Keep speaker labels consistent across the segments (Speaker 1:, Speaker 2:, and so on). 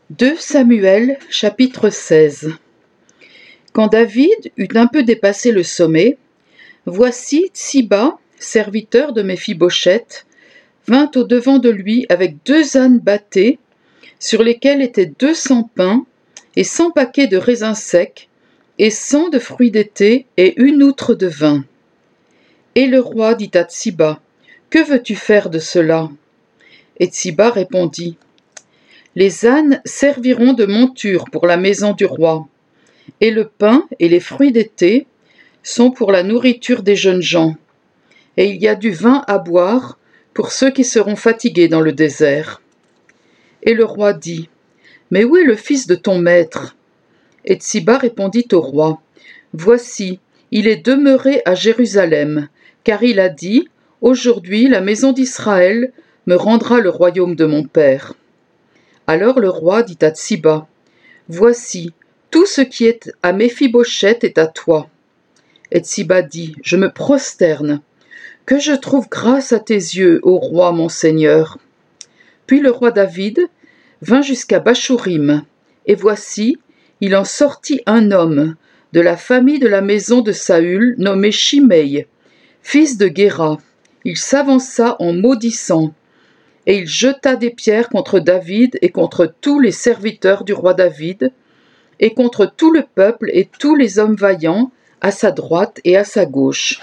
Speaker 1: 2 Samuel, chapitre 16. Quand David eut un peu dépassé le sommet, voici Tsiba, serviteur de Méphibosheth, vint au-devant de lui avec 2 ânes bâtés, sur lesquels étaient 200 pains, et 100 paquets de raisins secs, et 100 de fruits d'été, et 1 outre de vin. Et le roi dit à Tsiba, « Que veux-tu faire de cela » Et Tsiba répondit, « Les ânes serviront de monture pour la maison du roi, et le pain et les fruits d'été sont pour la nourriture des jeunes gens, et il y a du vin à boire pour ceux qui seront fatigués dans le désert. » Et le roi dit, « Mais où est le fils de ton maître » Et Tsiba répondit au roi, « Voici, il est demeuré à Jérusalem, car il a dit, « Aujourd'hui la maison d'Israël me rendra le royaume de mon père. » Alors le roi dit à Tsiba, « Voici, tout ce qui est à Méphibosheth est à toi. » Et Tsiba dit, « Je me prosterne, que je trouve grâce à tes yeux, ô roi mon seigneur. » Puis le roi David vint jusqu'à Bachorim, et voici, il en sortit un homme de la famille de la maison de Saül, nommé Shimei, fils de Guéra. Il s'avança en maudissant, et il jeta des pierres contre David et contre tous les serviteurs du roi David, et contre tout le peuple et tous les hommes vaillants, à sa droite et à sa gauche.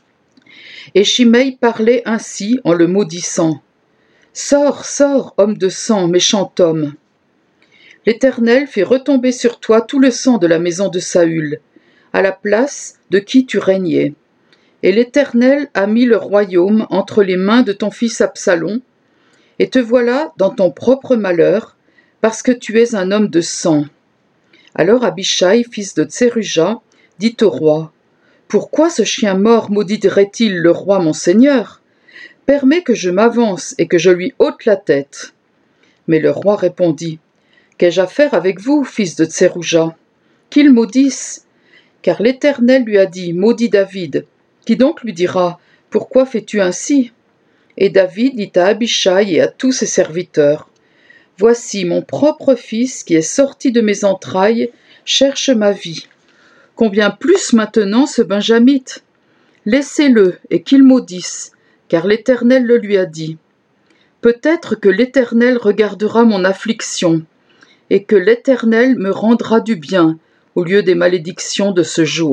Speaker 1: Et Shimei parlait ainsi en le maudissant. « Sors, sors, homme de sang, méchant homme. L'Éternel fait retomber sur toi tout le sang de la maison de Saül, à la place de qui tu régnais. Et l'Éternel a mis le royaume entre les mains de ton fils Absalom, et te voilà dans ton propre malheur, parce que tu es un homme de sang. » Alors Abishai, fils de Tseruja, dit au roi, « Pourquoi ce chien mort maudirait-il le roi mon seigneur ? Permets que je m'avance et que je lui ôte la tête. » Mais le roi répondit, « Qu'ai-je à faire avec vous, fils de Tseruja ? Qu'il maudisse, car l'Éternel lui a dit, maudit David. Qui donc lui dira, pourquoi fais-tu ainsi ? » Et David dit à Abishai et à tous ses serviteurs, « Voici mon propre fils qui est sorti de mes entrailles, cherche ma vie. Combien plus maintenant ce Benjamite ? Laissez-le et qu'il maudisse, car l'Éternel le lui a dit. Peut-être que l'Éternel regardera mon affliction, et que l'Éternel me rendra du bien au lieu des malédictions de ce jour. »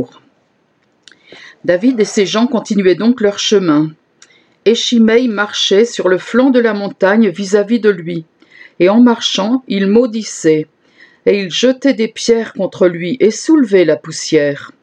Speaker 1: David et ses gens continuaient donc leur chemin. Et Shimei marchait sur le flanc de la montagne vis-à-vis de lui, et en marchant, il maudissait, et il jetait des pierres contre lui et soulevait la poussière.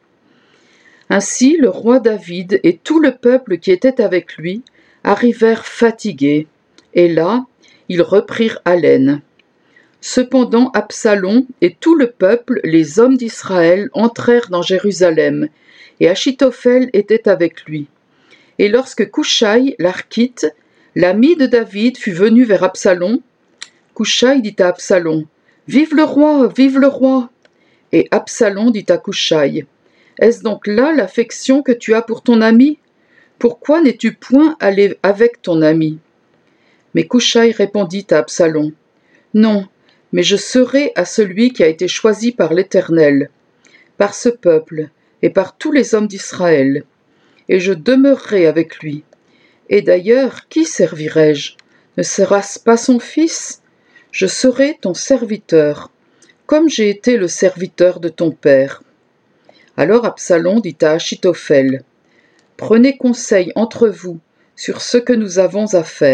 Speaker 1: Ainsi le roi David et tout le peuple qui était avec lui arrivèrent fatigués, et là, ils reprirent haleine. Cependant Absalom et tout le peuple, les hommes d'Israël, entrèrent dans Jérusalem, et Achitophel était avec lui. Et lorsque Couchaï, l'Archite, l'ami de David, fut venu vers Absalom, Couchaï dit à Absalom, « Vive le roi, vive le roi !» Et Absalom dit à Couchaï, « Est-ce donc là l'affection que tu as pour ton ami ? Pourquoi n'es-tu point allé avec ton ami ?» Mais Couchaï répondit à Absalom, « Non, mais je serai à celui qui a été choisi par l'Éternel, par ce peuple et par tous les hommes d'Israël, et je demeurerai avec lui. Et d'ailleurs, qui servirai-je ? Ne sera-ce pas son fils ? Je serai ton serviteur, comme j'ai été le serviteur de ton père. » Alors Absalom dit à Achitophel, « Prenez conseil entre vous sur ce que nous avons à faire. »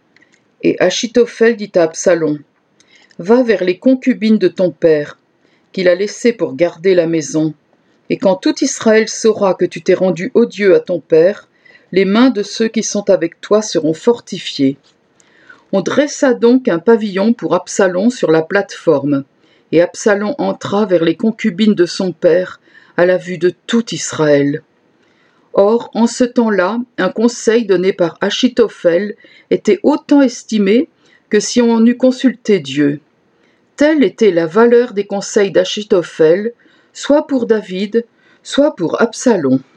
Speaker 1: Et Achitophel dit à Absalom, « Va vers les concubines de ton père, qu'il a laissées pour garder la maison, et quand tout Israël saura que tu t'es rendu odieux à ton père, les mains de ceux qui sont avec toi seront fortifiées. » On dressa donc un pavillon pour Absalom sur la plate-forme, et Absalom entra vers les concubines de son père, à la vue de tout Israël. Or, en ce temps-là, un conseil donné par Achitophel était autant estimé que si on eût consulté Dieu. Telle était la valeur des conseils d'Achitophel, soit pour David, soit pour Absalom.